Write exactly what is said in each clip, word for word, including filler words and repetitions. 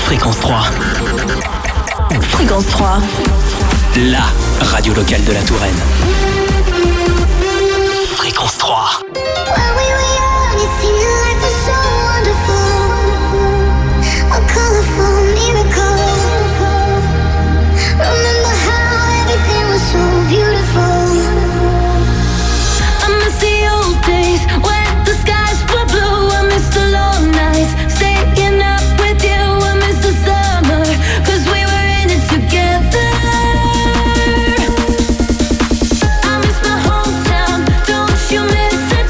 Fréquence trois. Fréquence trois. La radio locale de la Touraine. Fréquence trois. When we were young, it seemed life was so wonderful. A colorful miracle. Remember how everything was so beautiful. I miss the old days when the skies were blue. I miss the long nights, staying up with you. I miss the summer, cause we were in it together. I miss my hometown, don't you miss it?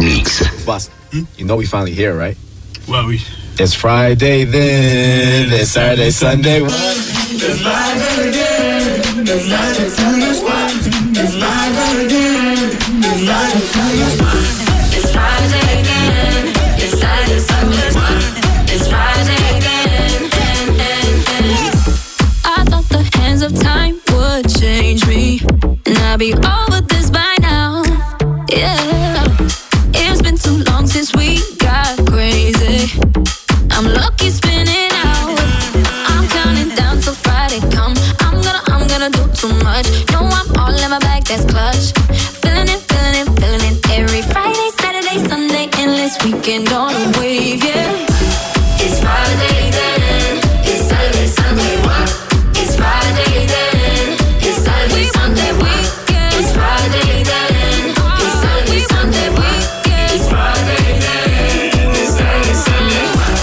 Mix. Boss, hmm? You know we finally here, right? Well, we... It's Friday then, it's Saturday, Sunday. What? It's Friday again, it's Saturday, Sunday. What? It's Friday again, it's Saturday, Sunday. It's Friday again, it's Saturday, Sunday. It's Friday again, and, and, and. I thought the hands of time would change me, and I'd be over this by now. Yeah, it's been too long since we got crazy. I'm lucky spinning out. I'm counting down till Friday come. I'm gonna, I'm gonna do too much. No, I'm all in my bag, that's clutch. Feeling it, feeling it, feeling it. Every Friday, Saturday, Sunday, endless weekend on a wave, yeah. It's Friday then, it's Saturday, Sunday, what? It's Friday then, it's Saturday, Sunday, what? It's Friday then, it's Saturday, Sunday, what? It's Friday then, it's Saturday, Sunday, what?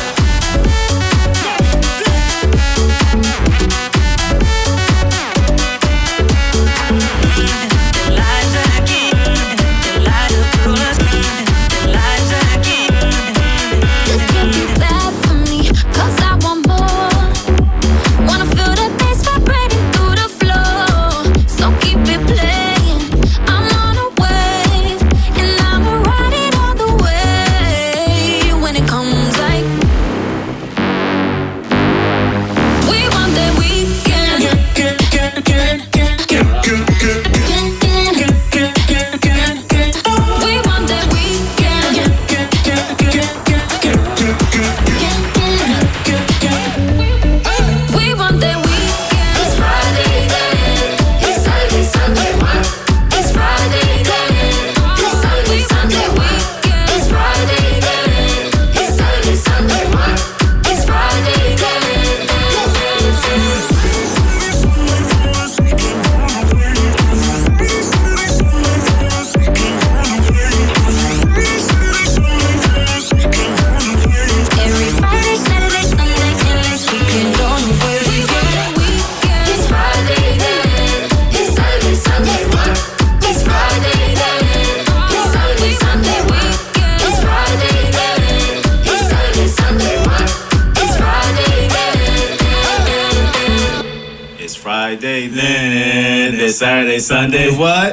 Friday then, it's Saturday, Sunday, what?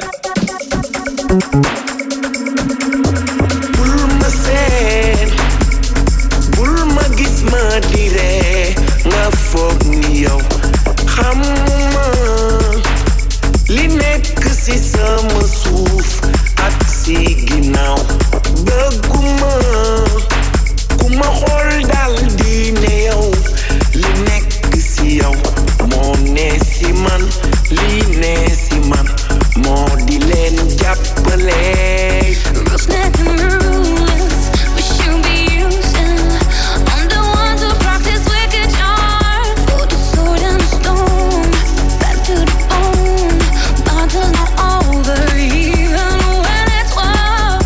Bulma sen, bulma gis ma dire, nga foog ni yow. Xamuma li nekk si sama suuf ak si ginnaaw. Bëgguma ku ma xool dal di ne yow li nekk si yow. Moo ne si man, li ne si man, moo di leen jàppale. Rules not the rules, we should be using. I'm the ones who practice wicked charm. For the sword and stone, back to the bone. Battle's not over even when it's won.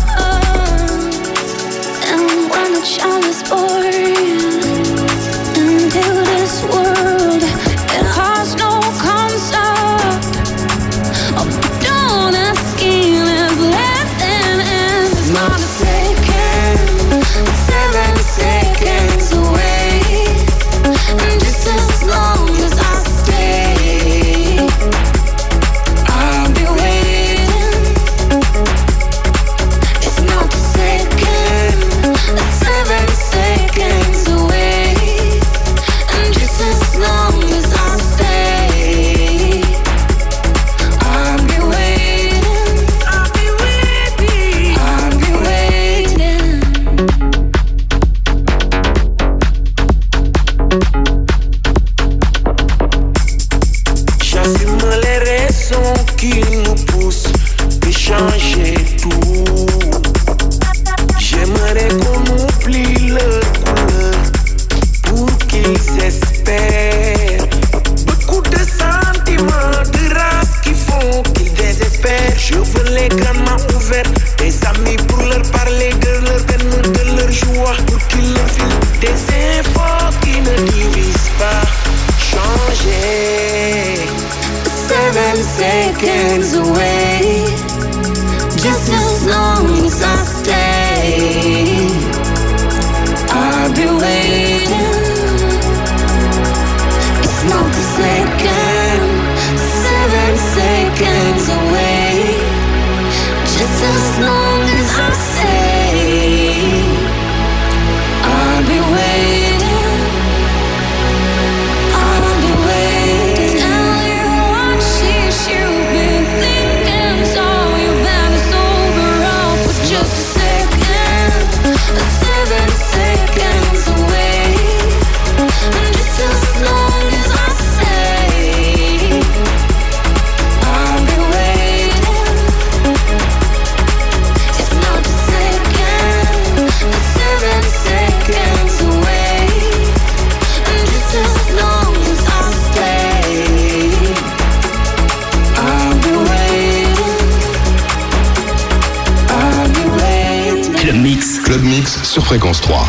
And when the child is born into this world, it has no concept of dawn and skin is left in end. It's not a second, seven seconds away. And just as long as I stay, I'll be waiting. It's not a second, seven seconds. Mix. Club Mix sur Fréquence trois.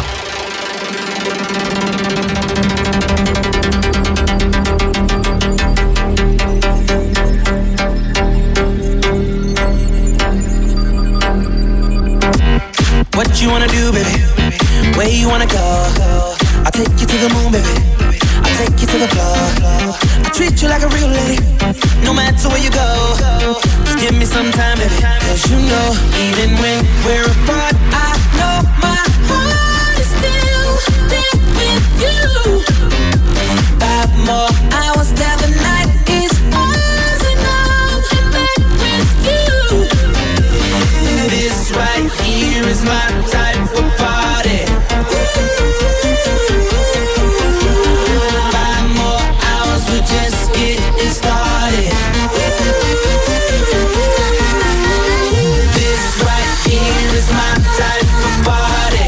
What you wanna do, baby? Where you wanna go? I'll take you to the moon, baby. I'll take you to the floor. I treat you like a real lady, no matter where you go. Just give me some time, baby. Cause you know, even when we're apart, I know my heart is still there with you. Five more hours till the night is ours, and I'm in bed with you. This right here is my type of party. Five more hours, we're just getting started. This right here is my type of party.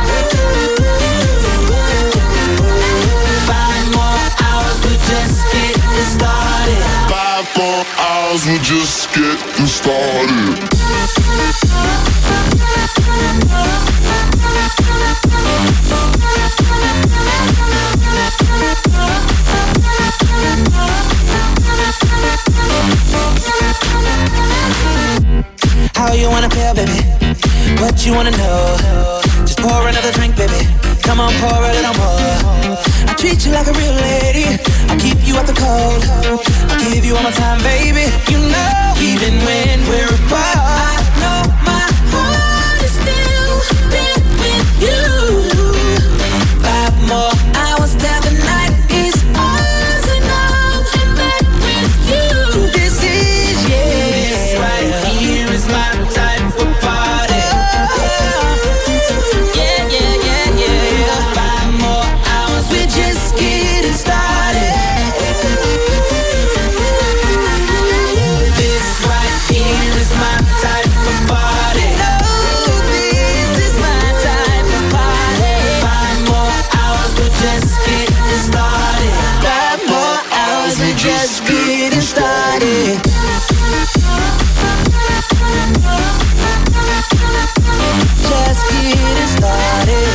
Five more hours, we're just getting started. Five more hours, we're just getting started. How you wanna feel, baby? What you wanna know? Just pour another drink, baby. Come on, pour a little more. I treat you like a real lady. I'll keep you out the cold. I'll give you all my time, baby. You know, even when we're apart, I know my heart is still there with you. Five more hours till the night is ours, and I'm in bed with you. This is, yeah, this right here is my type of party. Yeah, yeah, yeah, yeah. Five more hours, we're just getting started. This right here is my type of party. Oh, this is my type of party. Five more hours, we're just getting started. Five more hours, we're just getting started. Just getting started.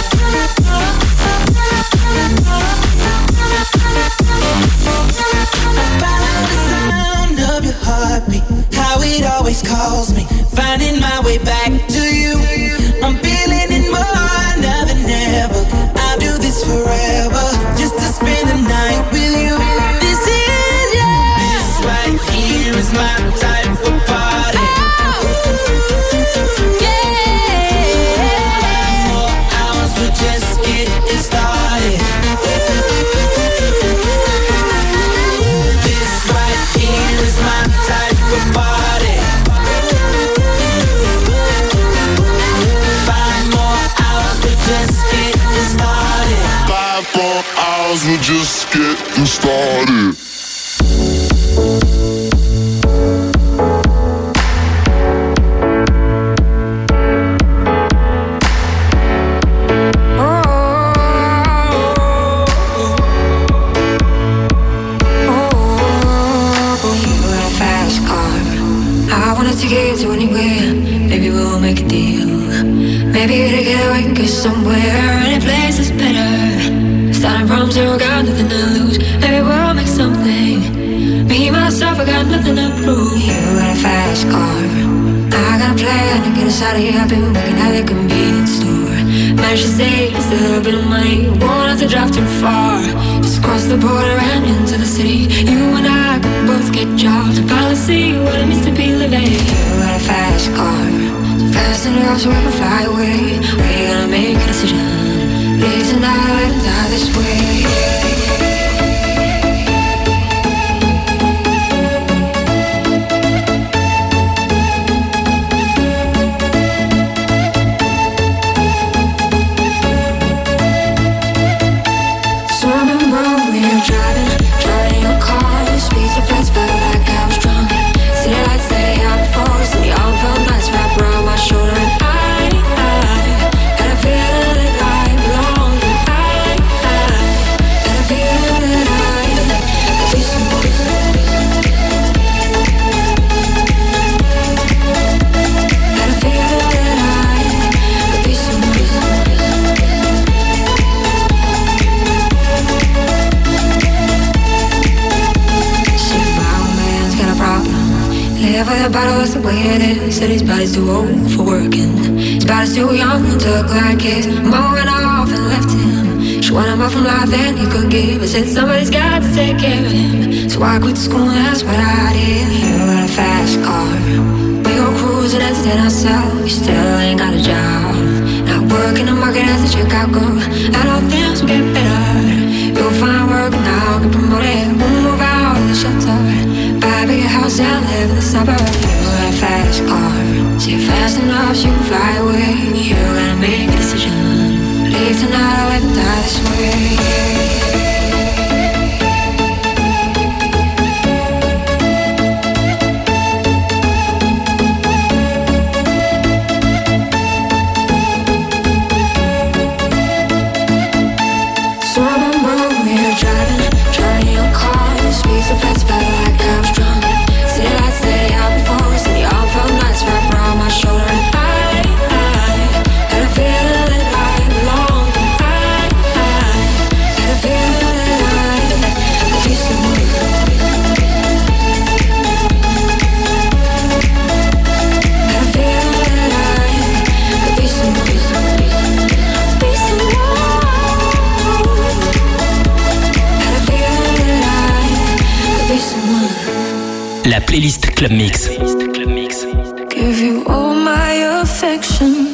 I follow the sound of your heartbeat, how it always calls me, finding my way back to you. I'm feeling it more now than ever. I'll do this forever, just to spend the night with you. This is, yeah, this right here is my type of party. Just getting started. This right here is my type of party. Five more hours, we're just getting started. Five more hours, we're just getting started. Get to anywhere, maybe we'll make a deal. Maybe together we can go somewhere. Any place is better. Starting from zero, got nothing to lose. Maybe we'll make something. Me, myself, I got nothing to prove. You got a fast car, I got a plan to get us out of here. I've been working at the convenience store. Managed to save just a little bit of money. Won't have to drive too far. Just cross the border and into the city. You and I can both get jobs and finally see what it means to be living. You got a fast car, so fast enough so we can fly away. We're gonna make a decision. Live tonight and die this way. Shoulder and I, I, and I feel like I belong. I, I, and I feel battle, that's the way it is. Said his body's too old for working. His body's too young to look like his. Mama went off and left him. She wanted more from life than he could give. I said somebody's got to take care of him. So I quit school and that's what I did. You got a fast car. We go cruising, entertain ourselves. You still ain't got a job. Not working the market as a checkout girl. And all things will get better. You'll find work now, get promoted. We'll move out of the shelter. Buy a bigger house and live in the suburbs. You got a fast car. See it fast enough so you can fly away. You gotta make a decision. Leave tonight or live and die this way. La playlist Club Mix. Give you all my affection.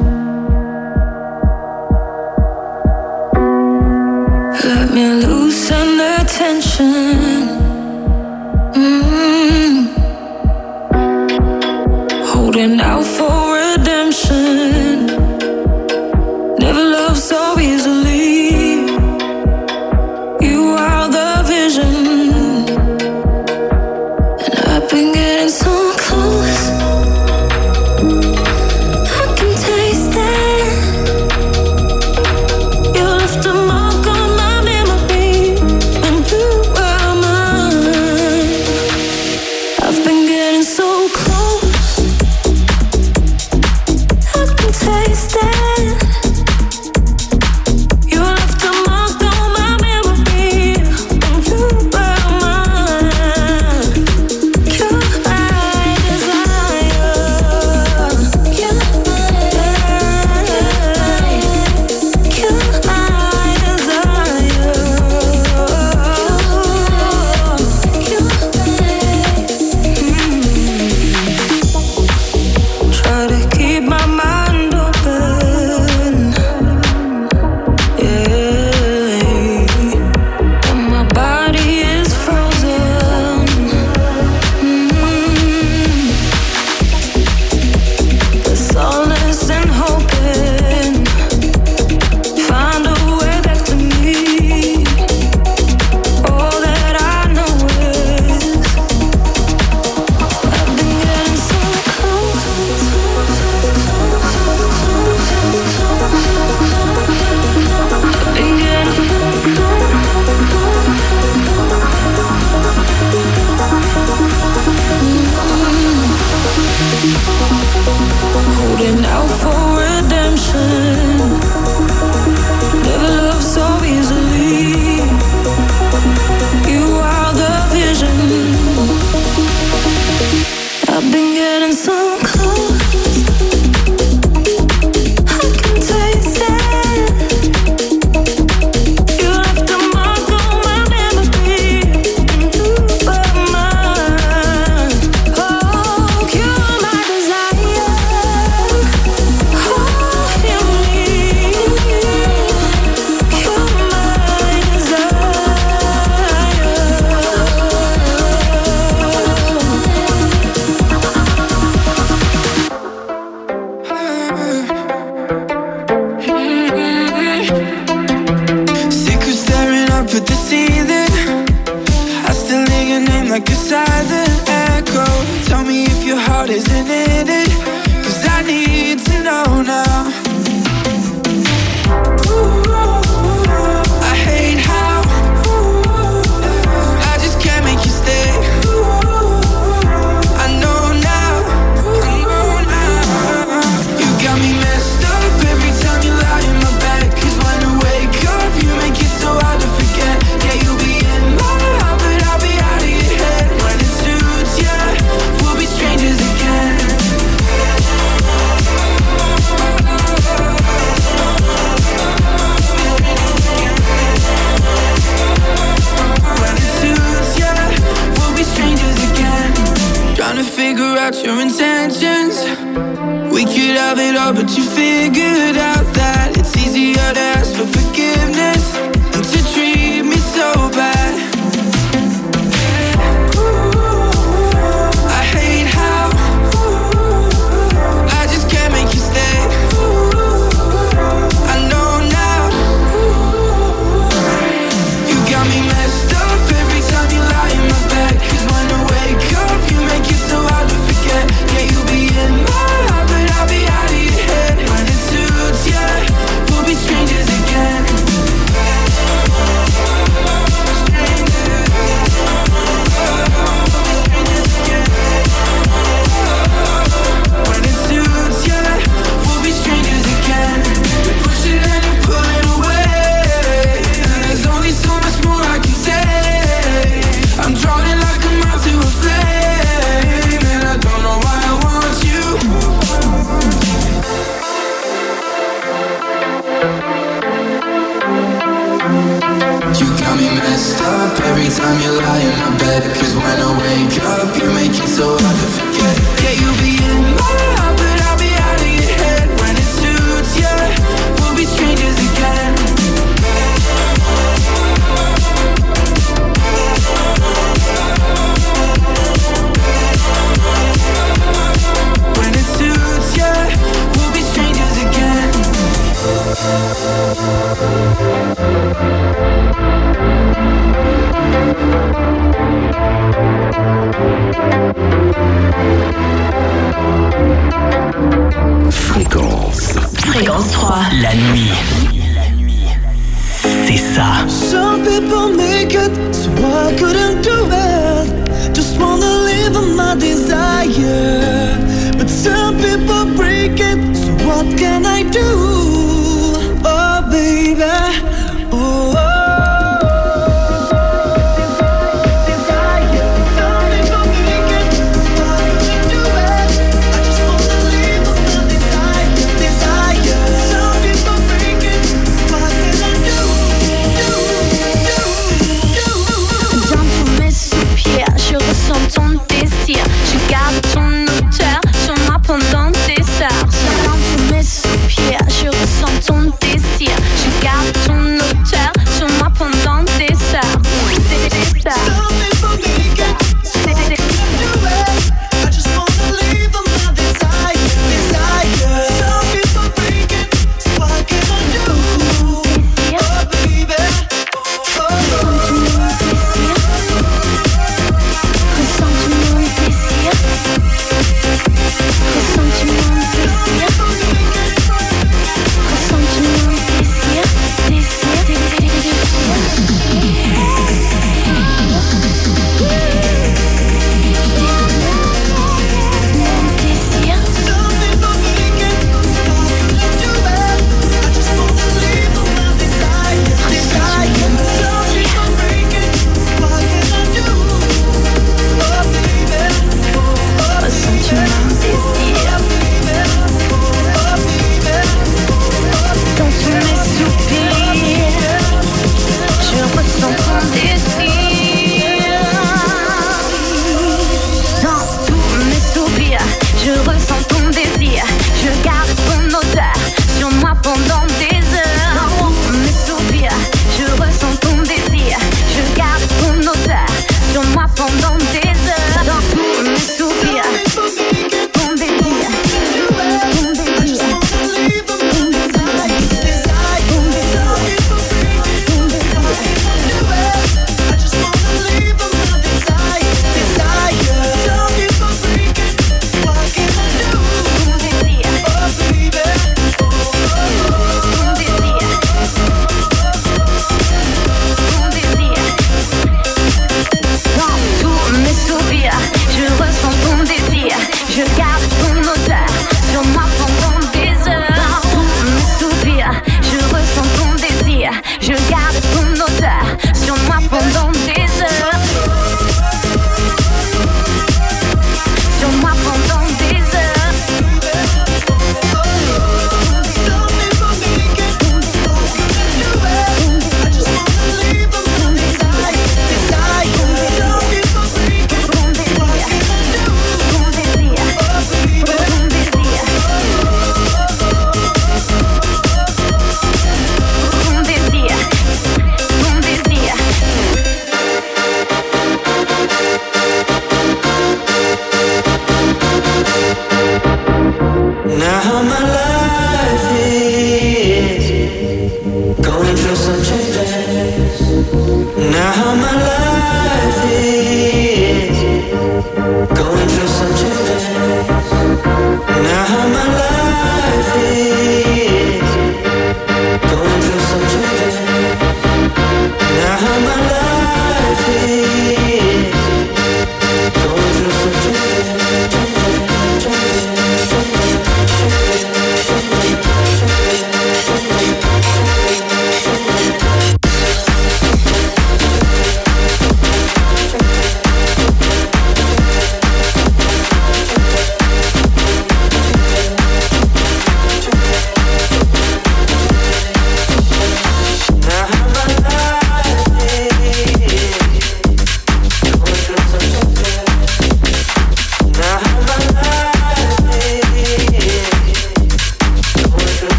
Let me loosen the tension. Mm-hmm. Holding out for redemption. Never loved so easily. You are the vision. I've been getting so close. I can taste it. You left a mark on my memory when you were mine. I've been getting so close. I can taste it. You left a mark on my memory when you were mine. Strangers about your intentions. We could have it all, but you figured out that it's easier to ask for forgiveness than to treat me so bad. I hate how I just can't make you stay. I know now you got me messed up every time you lie in my bed. Cause when I wake up, you make it so hard to forget. Yeah, you'll be in my heart, but I'll be out of your head. When it suits ya, we'll be strangers again. When it suits ya, we'll be strangers again. We push it and you pull it away, and there's only so much more I can say. I'm drowning like a moth to a flame, and I don't know why I want you. You got me messed up every time you lie in my bed. Cause when I wake up, you make it so hard to forget. Yeah, you'll be in my heart, but I'll be out of your head. When it suits ya, we'll be strangers again. When it suits ya, we'll be strangers again. Fréquence. Fréquence trois. La nuit. C'est ça. Some people make it, so I couldn't do it. Just wanna live on my desire. But some people break it, so what can I do? Oh baby, oh, oh. Je ressens ton désir, je garde ton odeur sur moi pendant des heures. Seulement tous mes soupirs, je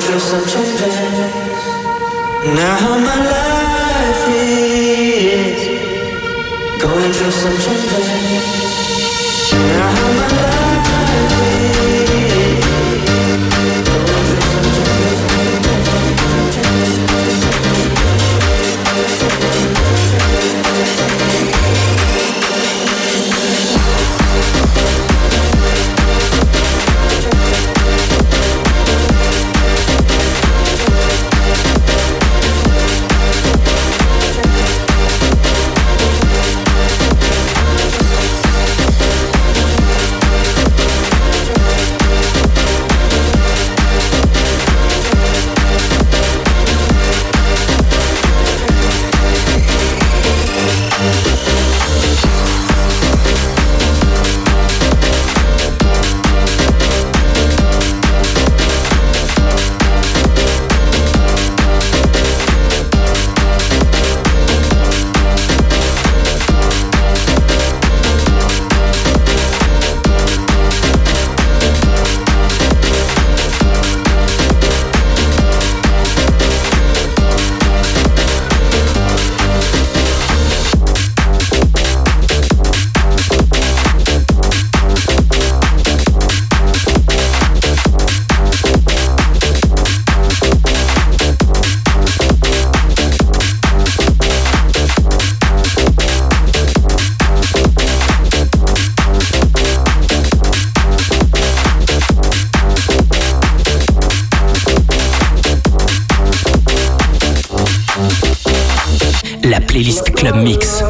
through some changes. Now my life is going through some changes. Now my life is going through some changes. La playlist Club Mix.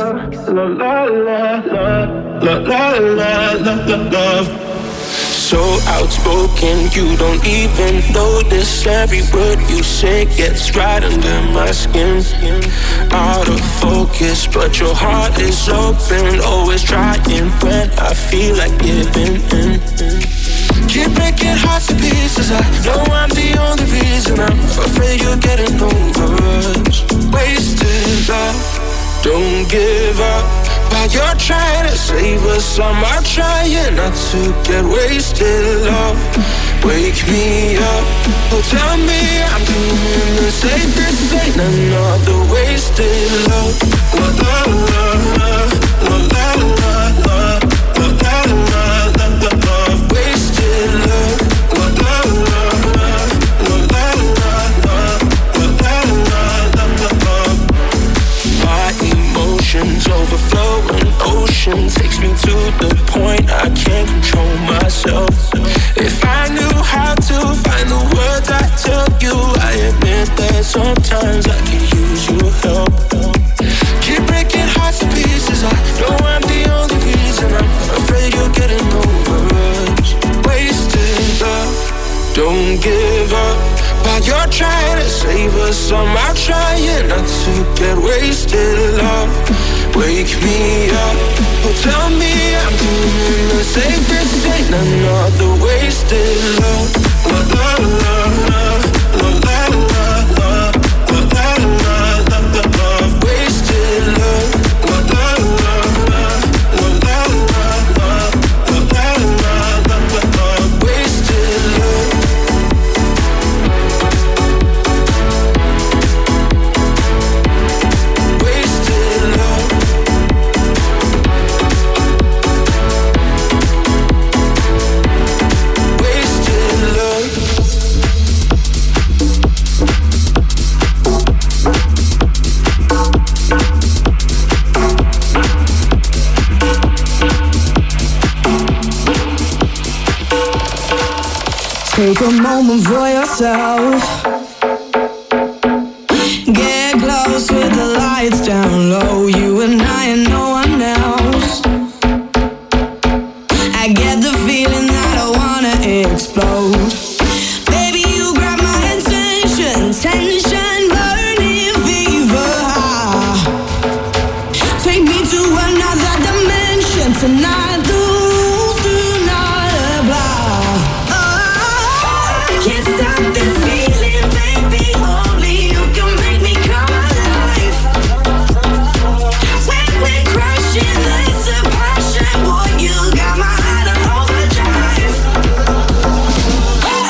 So outspoken, you don't even notice. Every word you say gets right under my skin. Out of focus, but your heart is open. Always trying when I feel like giving in. Keep breaking hearts to pieces. I know I'm the only reason. I'm afraid you're getting over us. Wasted love, don't give up. While you're trying to save us, I'm trying not to get wasted. Love, wake me up. Oh, tell me I'm doing the safest. Ain't another wasted love. La la la la la la la la la la la la la. Wasted love. La la la la la la la la la la la la. My emotions overflowing, ocean takes me to the point I can't control myself. If I knew how to find the words I tell you, I admit that sometimes I can use your help. Keep breaking hearts to pieces. I know I'm the only reason. I'm afraid you're getting over us. Wasted love, don't give up. While you're trying to save us, I'm out trying not to get wasted. Love, wake me up. Oh, tell me I'm doing the safest. Ain't another wasted love. La la la la la la la la la la la la la. Wasted love. La la la la la la la la la la la la. Wasted love. Take a moment for yourself. Get close with the lights down low. You and I and no one else. I get the feeling that I wanna explode. Baby, you grab my attention. Tension, burning fever. Take me to another dimension tonight. Can't stop this feeling, baby. Only you can make me come alive. When we're crashing, there's a passion. Boy, you got my heart on overdrive.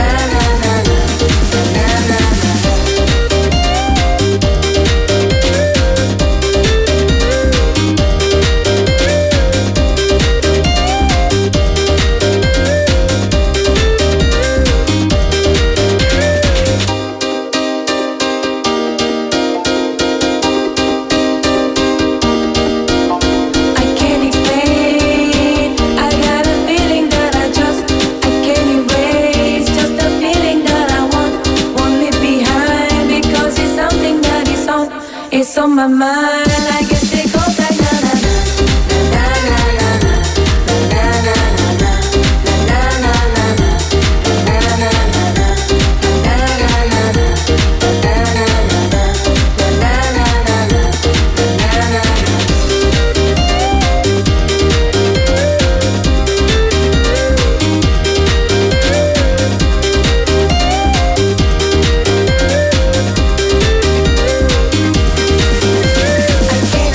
It's on my mind, I guess it goes like na na na na na na na na na I can't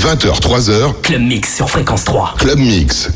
vingt heures, trois heures. Club Mix sur Fréquence trois. Club Mix.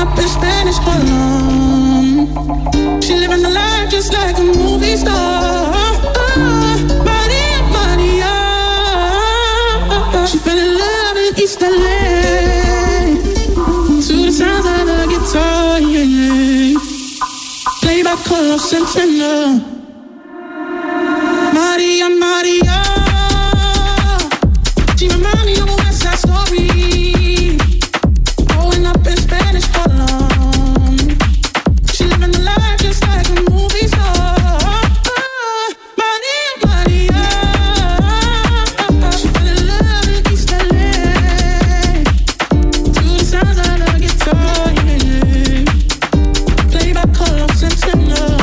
up in Spanish Harlem. She living the life just like a movie star. Maria, Maria. She fell in love in East L A to the sounds of the guitar, yeah, yeah. Played by Carlos Santana. Maria, Maria. She remind me of a West Side Story. Growing up in Spanish Harlem. She living the life just like a movie star. Maria, Maria. She fell in love in East L A to the sounds of the guitar, yeah. Played by Carlos Santana.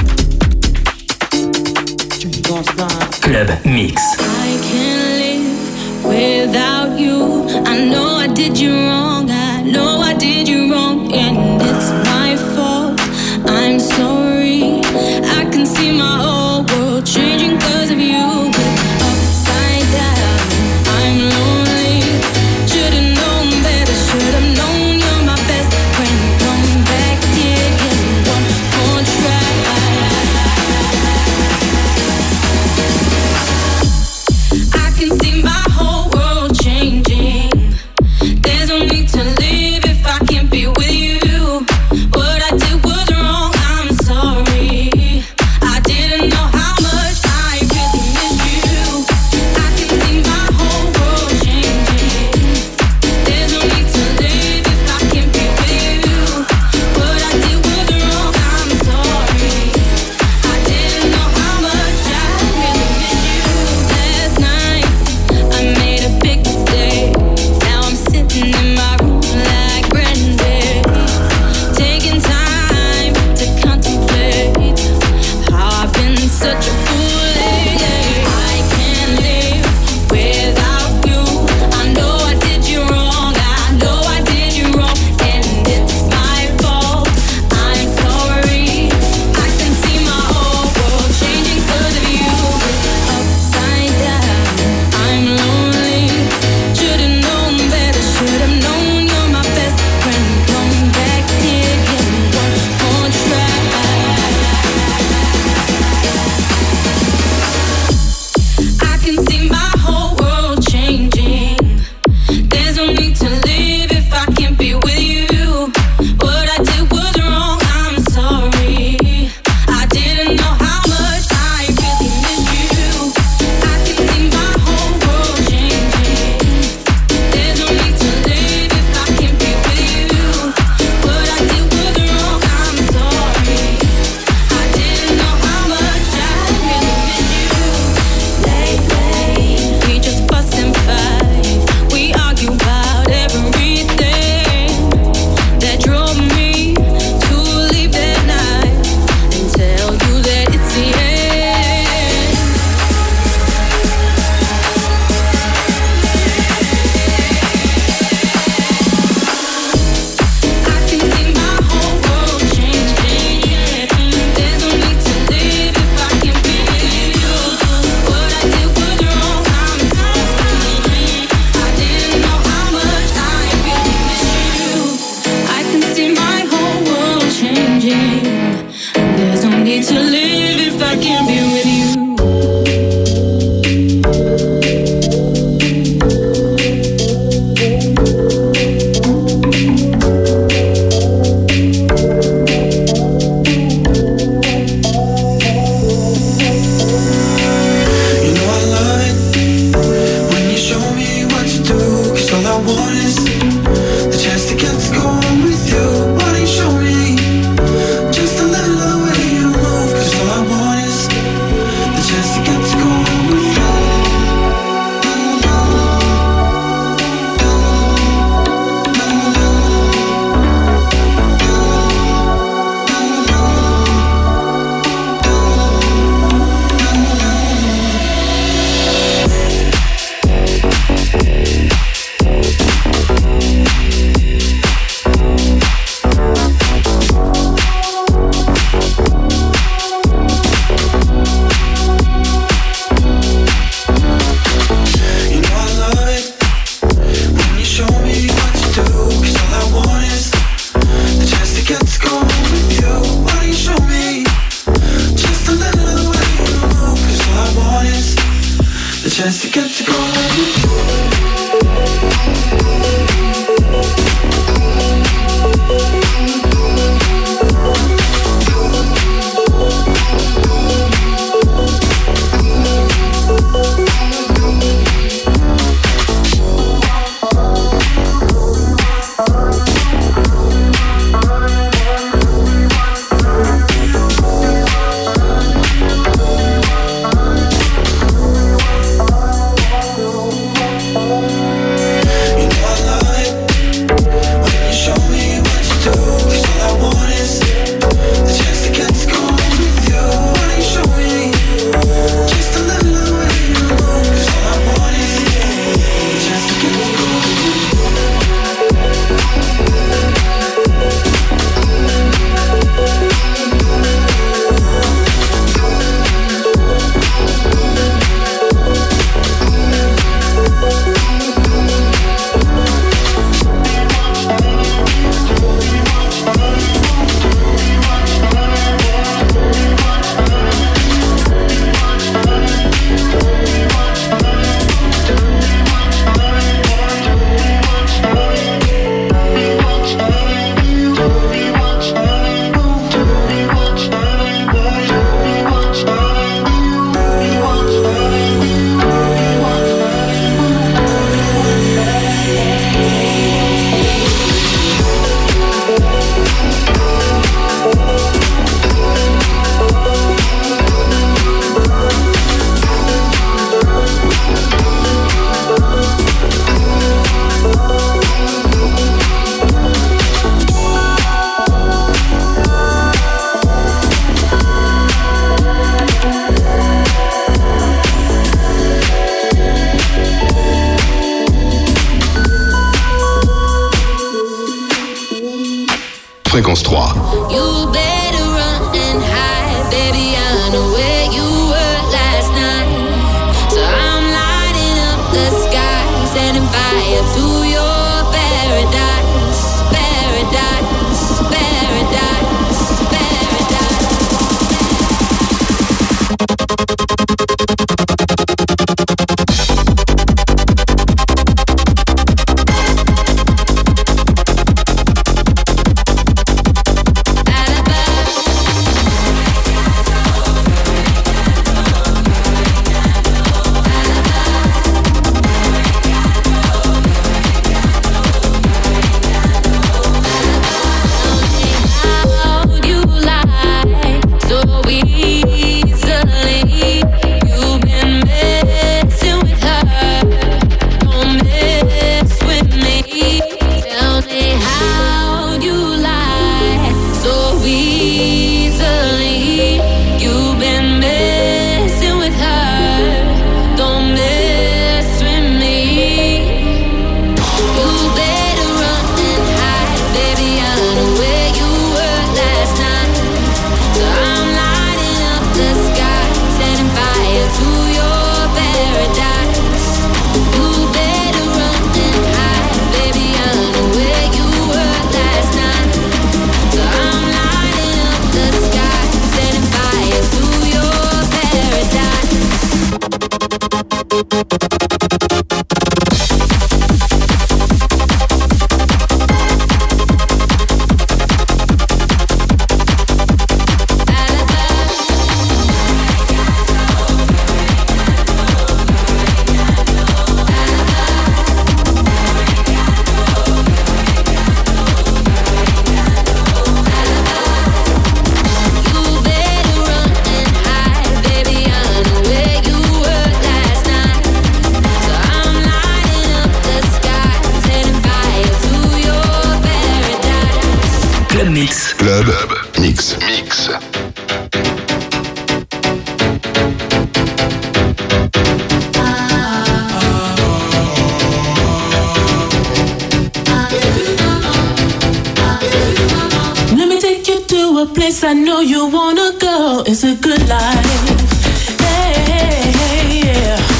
Club Mix. I can't live without you. I know I did you wrong. I know I did you wrong, and it's my fault. I'm sorry. I can see my whole world changing 'cause of you. But upside down, I'm lonely. Should've known better. Should've known you're my best friend. Come back here, give me one more try. chance to get to go with you. Fréquence trois. You better run and hide, baby. I know where you were last night. So I'm lighting up the sky, setting fire to your paradise, paradise, paradise, paradise. Mix. Club Mix. Mix. Let me take you to a place I know you wanna go. It's a good life. Hey, hey, hey, yeah.